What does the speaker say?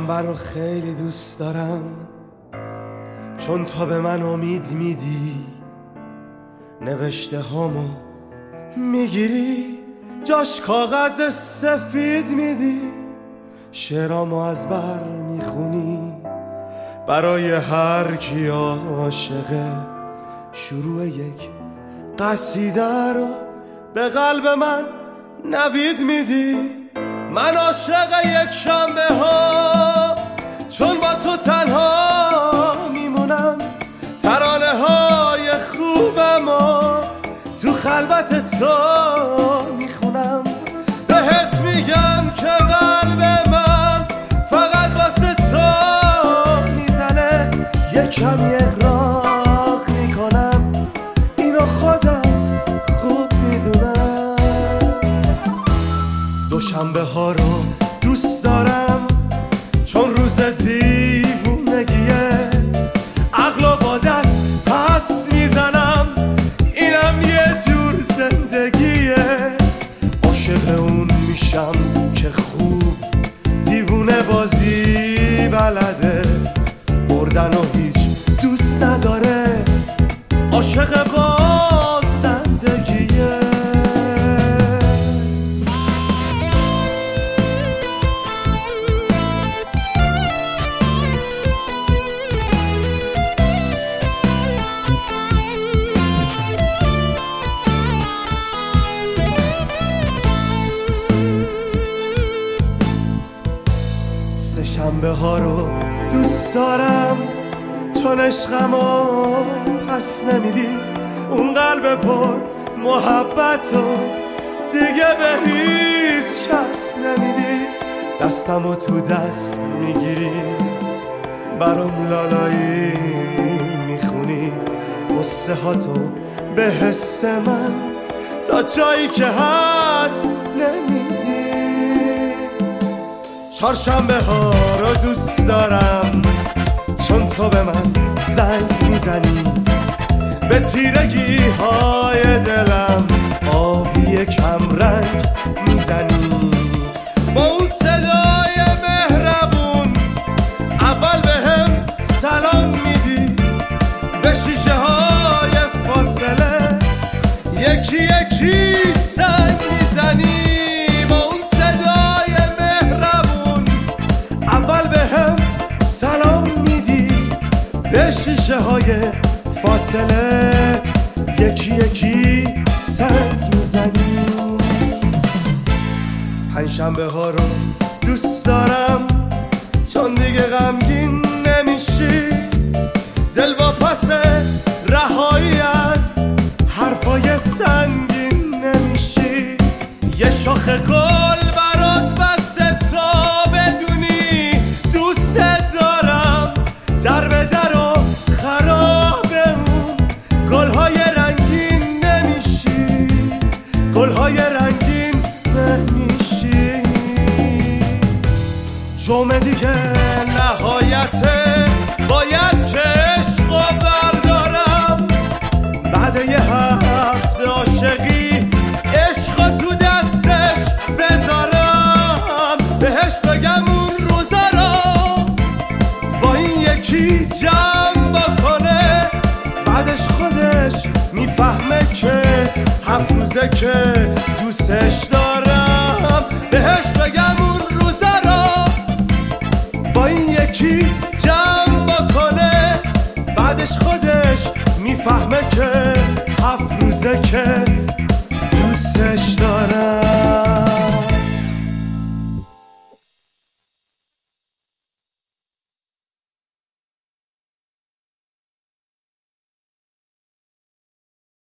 شنبه رو خیلی دوست دارم، چون تو به من امید میدی، نوشته هامو میگیری، جاش کاغذ سفید میدی، شعرامو از بر میخونی، برای هر کی عاشقه شروع یک قصیده رو به قلب من نوید میدی. من عاشق یک شنبه ها، چون با تو تنها میمونم، ترانه های خوبمو تو خلوت تو میخونم، بهت میگم که قلب من فقط واسه تو میزنه، یک کمی اغراق میکنم، اینو خودم خوب میدونم. دوشنبه ها رو دوست دارم، چون روز دیوونگیه، عقلو با دست پس میزنم، اینم یه جور زندگیه. عاشق اون میشم که خوب دیوونه بازی بلده، بردن و هیچ دوست نداره، عاشق با زندگیه. سه شنبه ها رو دوست دارم، چون عشقمو پس نمیدی، اون قلب پر محبتو دیگه به هیچ کس نمیدی، دستمو تو دست میگیری، برام لالایی میخونی، قصه هاتو به حس من تا جایی که هست نمیدی. چهارشنبه ها رو دوست دارم، چون تو به من زنگ میزنی، به تیرگی های دلم آبی کم رنگ میزنی، با اون صدای مهربون اول به هم سلام میدی، به شیشه های فاصله یکی یکی سنگ میزنی، با اون صدای مهربون اول به هم سلام میدی، به شیشه های فاصله یکی یکی سنگ میزنی. پنجشنبه ها رو دوست دارم، چون دیگه غمگین نمیشی، دل واپس رهایی از حرفای سنگین نمیشی، یه شاخ گل برات بسته تا بدونی دوست دارم، در به در و خراب اون گلهای رنگین نمیشی، گلهای رنگین نمیشی. جمعه دیگه نهایته، باید که عشقو بردارم، بعد یه هفته عاشقی عشقو تو دستش بذارم، بهش بگم اون روزا رو با این یکی جمع بکنه، بعدش خودش میفهمه که 7 روزه که دوستش دارم، بهش بگم